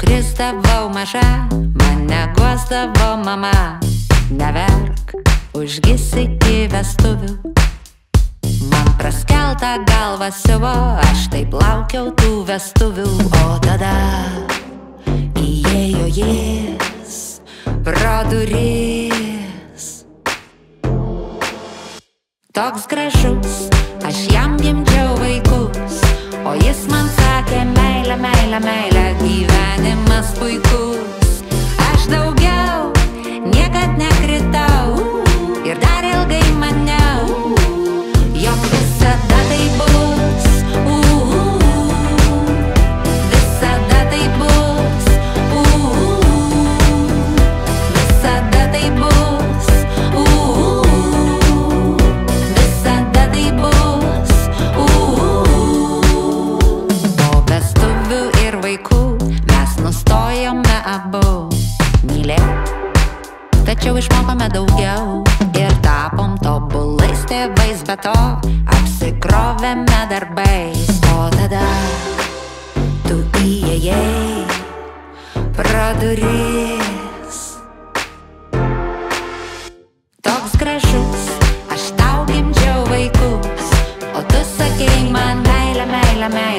krisdavau maža, mane guosdavo mama. Neverk, užgis iki vestuvių. Man praskeltą galvą siuvo, aš taip laukiau tų vestuvių. O tada įėjo jis pro duris. Toks gražus, aš jam gimdžiau vaikus, o jis man sakė meilė, meilė, meilė, gyvenimas puikus. Aš daugiau niekad nekritau ir dar ilgai maniau, jog visada tai bus, visada tai bus, visada tai bus, visada tai bus. Po vestuvių ir vaikų mes nustojome abu mylėti, tačiau išmokome daugiau ir tapom tobulais tėvais, be to apsikrovėme darbais. O tada tu įėjai pro duris. Toks gražus, aš tau gimdžiau vaikus, o tu sakei man meilė, meilė, meilė.